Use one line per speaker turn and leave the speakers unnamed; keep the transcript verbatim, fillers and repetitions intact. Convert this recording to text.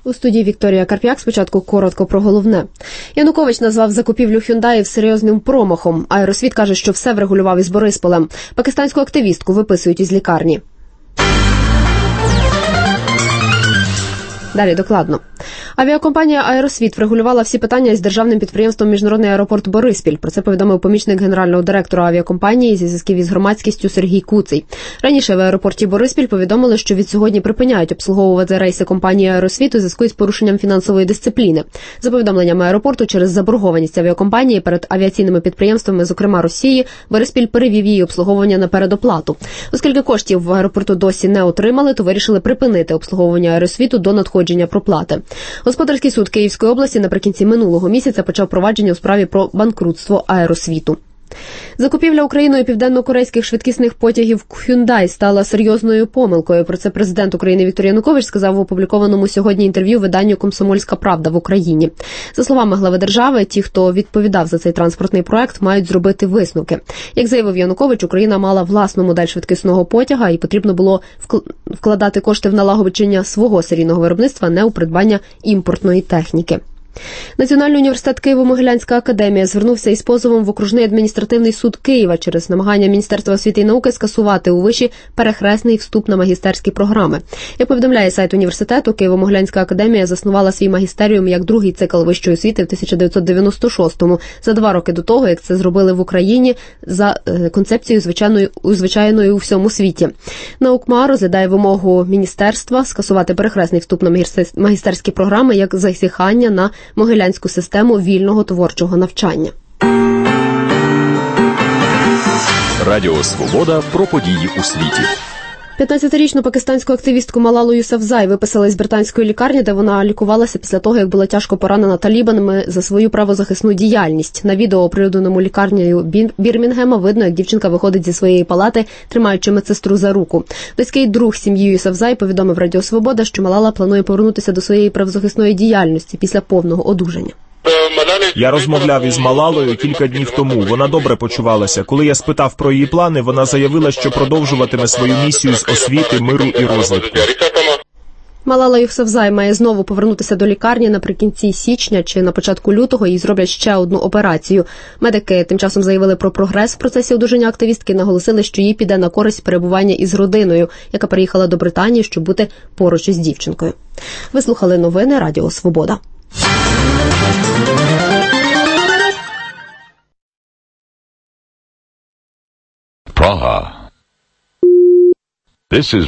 У студії Вікторія Карп'як. Спочатку коротко про головне. Янукович назвав закупівлю Hyundai серйозним промахом. Аеросвіт каже, що все врегулював із Борисполем. Пакистанську активістку виписують із лікарні. Далі докладно. Авіакомпанія «Аеросвіт» врегулювала всі питання із державним підприємством «Міжнародний аеропорт Бориспіль». Про це повідомив помічник генерального директора авіакомпанії зі зв'язків із громадськістю Сергій Куций. Раніше в аеропорті Бориспіль повідомили, що від сьогодні припиняють обслуговувати рейси компанії «Аеросвіт» у зв'язку із порушенням фінансової дисципліни. За повідомленнями аеропорту, через заборгованість авіакомпанії перед авіаційними підприємствами, зокрема Росії, Бориспіль перевів її обслуговування на передоплату. Оскільки коштів в аеропорту досі не отримали, то вирішили припинити обслуговування «Аеросвіту» до надходження проплати. Господарський суд Київської області наприкінці минулого місяця почав провадження у справі про банкрутство «Аеросвіту». Закупівля Україною південно-корейських швидкісних потягів Hyundai стала серйозною помилкою. Про це президент України Віктор Янукович сказав в опублікованому сьогодні інтерв'ю виданню «Комсомольська правда» в Україні. За словами глави держави, ті, хто відповідав за цей транспортний проект, мають зробити висновки. Як заявив Янукович, Україна мала власну модель швидкісного потяга і потрібно було вкладати кошти в налагодження свого серійного виробництва, не у придбання імпортної техніки. Національний університет Києво-Могилянська академія звернувся із позовом в окружний адміністративний суд Києва через намагання Міністерства освіти і науки скасувати у виші перехресний вступ на магістерські програми. Як повідомляє сайт університету, Києво-Могилянська академія заснувала свій магістеріум як другий цикл вищої освіти в тисяча дев'ятсот дев'яносто шостому, за два роки до того, як це зробили в Україні за концепцією звичайною, звичайною у всьому світі. Наукма розглядає вимогу міністерства скасувати перехресний вступ на магістерські програми як зазіхання на Могилянську систему вільного творчого навчання.
Радіо Свобода про події у світі.
п'ятнадцятирічну пакистанську активістку Малалу Юсафзай виписали з британської лікарні, де вона лікувалася після того, як була тяжко поранена талібанами за свою правозахисну діяльність. На відео, оприлюдненому лікарнею Бірмінгема, видно, як дівчинка виходить зі своєї палати, тримаючи медсестру за руку. Близький друг сім'ї Юсафзай повідомив Радіо Свобода, що Малала планує повернутися до своєї правозахисної діяльності після повного одужання.
Я розмовляв із Малалою кілька днів тому. Вона добре почувалася. Коли я спитав про її плани, вона заявила, що продовжуватиме свою місію з освіти, миру і розвитку.
Малала Юсафзай має знову повернутися до лікарні наприкінці січня чи на початку лютого, їй зроблять ще одну операцію. Медики тим часом заявили про прогрес в процесі одужання активістки, наголосили, що їй піде на користь перебування із родиною, яка переїхала до Британії, щоб бути поруч із дівчинкою. Ви слухали новини Радіо Свобода.
Praha. This is